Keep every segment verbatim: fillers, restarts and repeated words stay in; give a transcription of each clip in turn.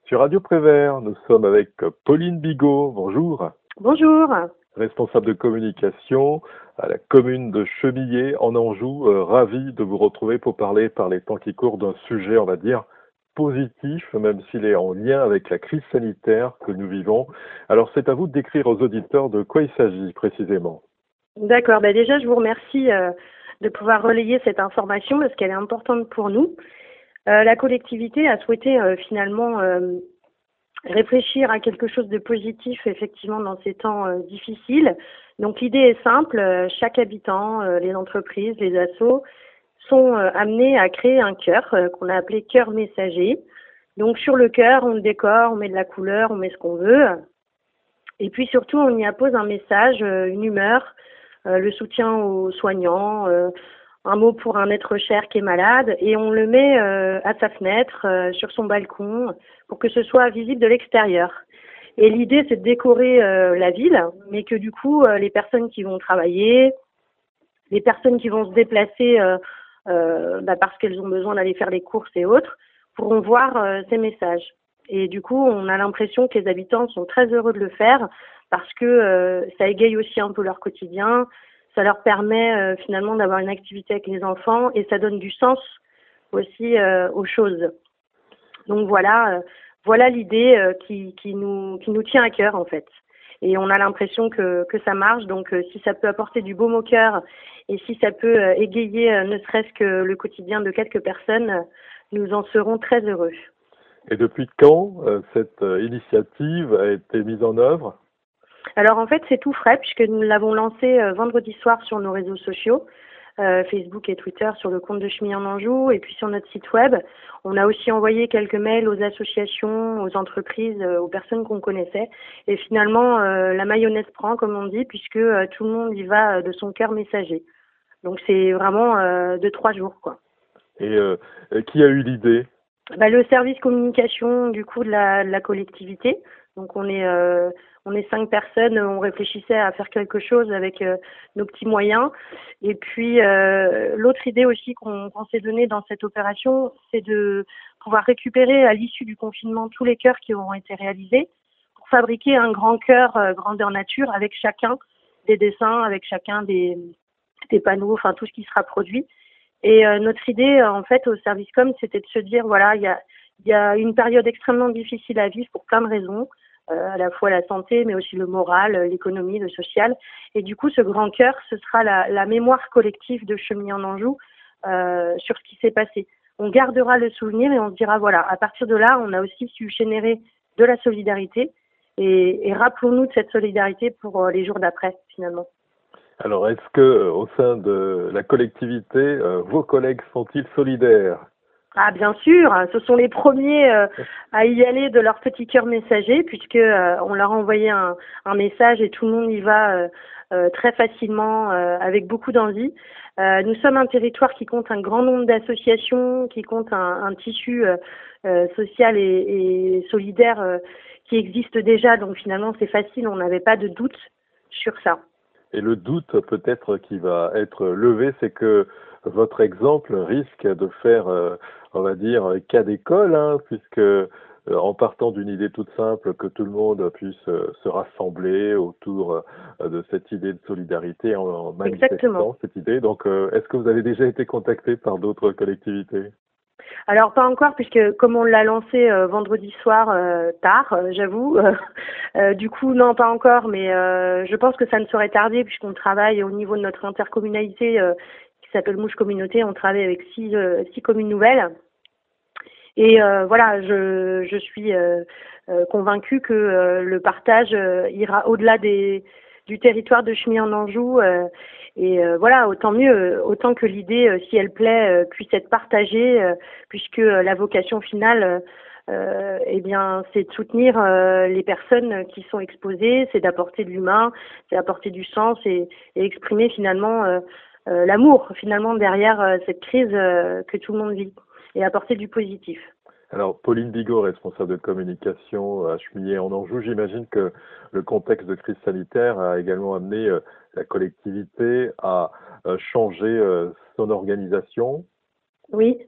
Sur Radio Prévert, nous sommes avec Pauline Bigot. Bonjour. Bonjour. Responsable de communication à la commune de Chemillé en Anjou. Euh, ravi de vous retrouver pour parler par les temps qui courent d'un sujet, on va dire, positif, même s'il est en lien avec la crise sanitaire que nous vivons. Alors c'est à vous de décrire aux auditeurs de quoi il s'agit précisément. D'accord. Bah déjà, je vous remercie euh, de pouvoir relayer cette information parce qu'elle est importante pour nous. Euh, la collectivité a souhaité euh, finalement euh, réfléchir à quelque chose de positif effectivement dans ces temps euh, difficiles. Donc l'idée est simple, euh, chaque habitant, euh, les entreprises, les assos sont euh, amenés à créer un cœur euh, qu'on a appelé cœur messager. Donc sur le cœur, on le décore, on met de la couleur, on met ce qu'on veut. Et puis surtout, on y appose un message, euh, une humeur, euh, le soutien aux soignants, euh, un mot pour un être cher qui est malade, et on le met euh, à sa fenêtre, euh, sur son balcon, pour que ce soit visible de l'extérieur. Et l'idée, c'est de décorer euh, la ville, mais que du coup, euh, les personnes qui vont travailler, les personnes qui vont se déplacer euh, euh, bah parce qu'elles ont besoin d'aller faire les courses et autres, pourront voir euh, ces messages. Et du coup, on a l'impression que les habitants sont très heureux de le faire parce que euh, ça égaye aussi un peu leur quotidien, ça leur permet euh, finalement d'avoir une activité avec les enfants et ça donne du sens aussi euh, aux choses. Donc voilà, euh, voilà l'idée euh, qui, qui, nous, qui nous tient à cœur en fait. Et on a l'impression que, que ça marche, donc euh, si ça peut apporter du baume au cœur et si ça peut euh, égayer euh, ne serait-ce que le quotidien de quelques personnes, euh, nous en serons très heureux. Et depuis quand euh, cette euh, initiative a été mise en œuvre? Alors en fait, c'est tout frais puisque nous l'avons lancé euh, vendredi soir sur nos réseaux sociaux, euh, Facebook et Twitter, sur le compte de Chemillé en Anjou et puis sur notre site web. On a aussi envoyé quelques mails aux associations, aux entreprises, euh, aux personnes qu'on connaissait. Et finalement, euh, la mayonnaise prend, comme on dit, puisque euh, tout le monde y va euh, de son cœur messager. Donc c'est vraiment euh, de trois jours, quoi. Et euh, qui a eu l'idée? Bah, le service communication du coup de la, de la collectivité. Donc on est euh, on est cinq personnes, on réfléchissait à faire quelque chose avec euh, nos petits moyens. Et puis euh, l'autre idée aussi qu'on qu'on s'est donnée dans cette opération, c'est de pouvoir récupérer à l'issue du confinement tous les cœurs qui auront été réalisés pour fabriquer un grand cœur euh, grandeur nature avec chacun des dessins, avec chacun des, des panneaux, enfin tout ce qui sera produit. Et euh, notre idée, euh, en fait, au service com, c'était de se dire, voilà, il y a, il y a une période extrêmement difficile à vivre pour plein de raisons, euh, à la fois la santé, mais aussi le moral, euh, l'économie, le social. Et du coup, ce grand cœur, ce sera la, la mémoire collective de Chemillé en Anjou euh, sur ce qui s'est passé. On gardera le souvenir et on se dira, voilà, à partir de là, on a aussi su générer de la solidarité. Et, et rappelons-nous de cette solidarité pour euh, les jours d'après, finalement. Alors, est-ce que euh, au sein de la collectivité, euh, vos collègues sont-ils solidaires? Ah bien sûr, ce sont les premiers euh, à y aller de leur petit cœur messager puisque euh, on leur a envoyé un, un message et tout le monde y va euh, euh, très facilement euh, avec beaucoup d'envie. Euh, nous sommes un territoire qui compte un grand nombre d'associations, qui compte un, un tissu euh, euh, social et, et solidaire euh, qui existe déjà, donc finalement c'est facile, on n'avait pas de doute sur ça. Et le doute peut-être qui va être levé, c'est que votre exemple risque de faire, euh, on va dire, cas d'école, hein, puisque euh, en partant d'une idée toute simple, que tout le monde puisse euh, se rassembler autour euh, de cette idée de solidarité en, en Exactement. manifestant cette idée. Donc, euh, est-ce que vous avez déjà été contacté par d'autres collectivités? Alors pas encore puisque comme on l'a lancé euh, vendredi soir euh, tard, euh, j'avoue. Euh, euh, du coup non pas encore, mais euh, je pense que ça ne saurait tarder puisqu'on travaille au niveau de notre intercommunalité euh, qui s'appelle Mouche Communauté. On travaille avec six, euh, six communes nouvelles. Et euh, voilà, je, je suis euh, euh, convaincue que euh, le partage euh, ira au-delà des, du territoire de Chemillé en Anjou. Euh, et euh, voilà, autant mieux, autant que l'idée, euh, si elle plaît, euh, puisse être partagée, euh, puisque euh, la vocation finale, euh, eh bien, c'est de soutenir euh, les personnes qui sont exposées, c'est d'apporter de l'humain, c'est d'apporter du sens et, et exprimer finalement euh, euh, l'amour finalement derrière euh, cette crise euh, que tout le monde vit et apporter du positif. Alors, Pauline Bigot, responsable de communication à Chemillé en Anjou, j'imagine que le contexte de crise sanitaire a également amené euh, la collectivité à euh, changer euh, son organisation. Oui.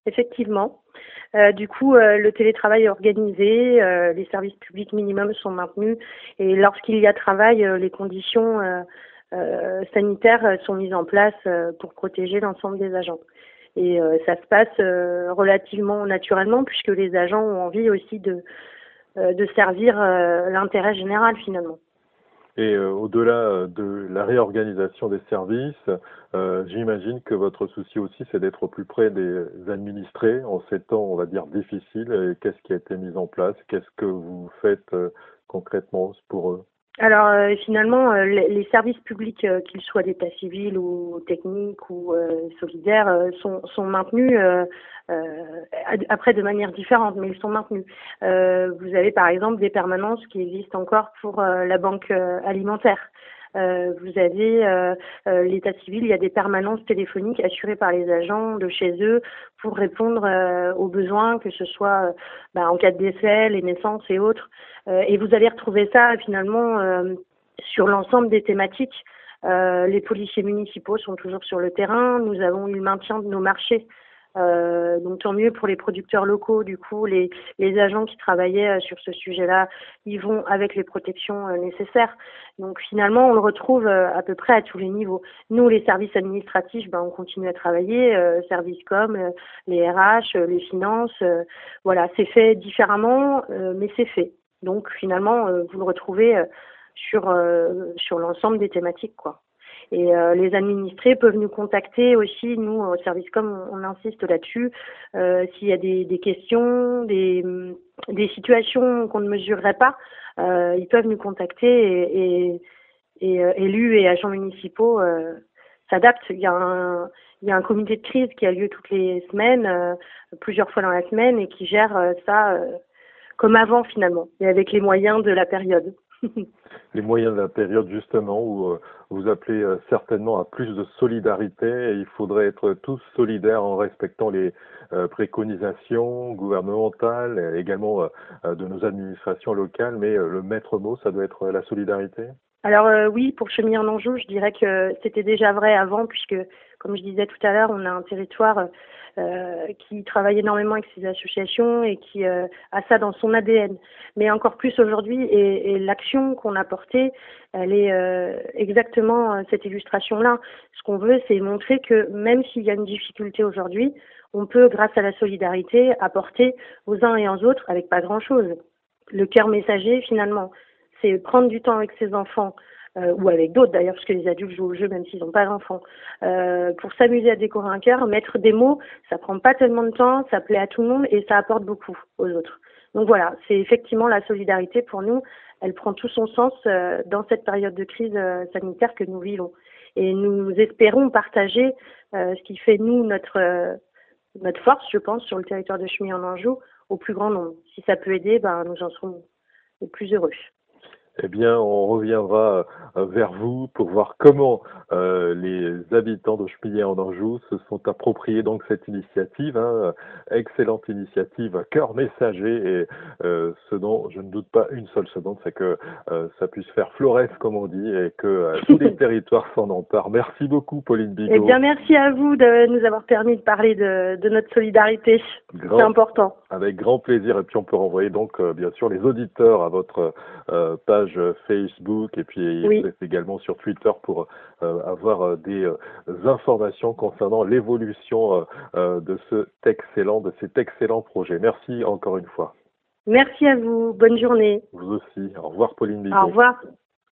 effectivement. Euh, du coup, euh, le télétravail est organisé, euh, les services publics minimums sont maintenus et lorsqu'il y a travail, euh, les conditions euh, euh, sanitaires sont mises en place euh, pour protéger l'ensemble des agents. Et euh, ça se passe euh, relativement naturellement puisque les agents ont envie aussi de, euh, de servir euh, l'intérêt général finalement. Et euh, au-delà euh, de la réorganisation des services, euh, j'imagine que votre souci aussi, c'est d'être au plus près des administrés en ces temps, on va dire, difficiles. Et qu'est-ce qui a été mis en place? Qu'est-ce que vous faites euh, concrètement pour eux? Alors euh, finalement, euh, les, les services publics, euh, qu'ils soient d'état civil ou techniques ou euh, solidaires, euh, sont, sont maintenus euh, euh, après de manière différente, mais ils sont maintenus. Euh, vous avez par exemple des permanences qui existent encore pour euh, la banque euh, alimentaire. Euh, vous avez euh, euh, l'état civil, il y a des permanences téléphoniques assurées par les agents de chez eux pour répondre euh, aux besoins, que ce soit euh, bah, en cas de décès, les naissances et autres. Euh, et vous allez retrouver ça finalement euh, sur l'ensemble des thématiques. Euh, les policiers municipaux sont toujours sur le terrain. Nous avons eu le maintien de nos marchés. Euh, donc tant mieux pour les producteurs locaux. Du coup, les, les agents qui travaillaient euh, sur ce sujet-là, ils vont avec les protections euh, nécessaires. Donc finalement, on le retrouve euh, à peu près à tous les niveaux. Nous, les services administratifs, ben, on continue à travailler, euh, services com, euh, les R H, euh, les finances. Euh, voilà, c'est fait différemment, euh, mais c'est fait. Donc finalement, euh, vous le retrouvez euh, sur euh, sur l'ensemble des thématiques, quoi. Et euh, les administrés peuvent nous contacter aussi, nous, au service com, on, on insiste là-dessus, euh, s'il y a des, des questions, des, des situations qu'on ne mesurerait pas, euh, ils peuvent nous contacter et, et, et euh, élus et agents municipaux euh, s'adaptent. Il y a un, il y a un comité de crise qui a lieu toutes les semaines, euh, plusieurs fois dans la semaine, et qui gère euh, ça euh, comme avant finalement, et avec les moyens de la période. Les moyens de la période justement où euh, vous appelez euh, certainement à plus de solidarité et il faudrait être tous solidaires en respectant les euh, préconisations gouvernementales et également euh, de nos administrations locales, mais euh, le maître mot, ça doit être la solidarité. Alors euh, oui, pour Chemillé en Anjou, je dirais que c'était déjà vrai avant, puisque, comme je disais tout à l'heure, on a un territoire euh, qui travaille énormément avec ses associations et qui euh, a ça dans son A D N. Mais encore plus aujourd'hui, et, et l'action qu'on a portée, elle est euh, exactement euh, cette illustration-là. Ce qu'on veut, c'est montrer que même s'il y a une difficulté aujourd'hui, on peut, grâce à la solidarité, apporter aux uns et aux autres avec pas grand-chose. Le cœur messager, finalement, c'est prendre du temps avec ses enfants, euh, ou avec d'autres d'ailleurs, parce que les adultes jouent au jeu même s'ils n'ont pas d'enfants, euh, pour s'amuser à décorer un cœur, mettre des mots, ça prend pas tellement de temps, ça plaît à tout le monde et ça apporte beaucoup aux autres. Donc voilà, c'est effectivement la solidarité pour nous, elle prend tout son sens euh, dans cette période de crise euh, sanitaire que nous vivons. Et nous espérons partager euh, ce qui fait nous notre euh, notre force, je pense, sur le territoire de Chemillé en Anjou, au plus grand nombre. Si ça peut aider, ben, nous en serons les plus heureux. Eh bien, on reviendra euh, vers vous pour voir comment euh, les habitants de Chemillé en Anjou se sont appropriés donc cette initiative, hein, excellente initiative, cœur messager, et euh, ce dont je ne doute pas une seule seconde, c'est que euh, ça puisse faire florès, comme on dit, et que euh, tous les territoires s'en emparent. Merci beaucoup, Pauline Bigot. Eh bien, merci à vous de nous avoir permis de parler de, de notre solidarité. Grand, c'est important. Avec grand plaisir, et puis on peut renvoyer donc euh, bien sûr les auditeurs à votre euh, page Facebook et puis oui. vous êtes également sur Twitter pour euh, avoir euh, des euh, informations concernant l'évolution euh, euh, de cet excellent, de cet excellent projet. Merci encore une fois. Merci à vous. Bonne journée. Vous aussi. Au revoir, Pauline Bigot. Au revoir.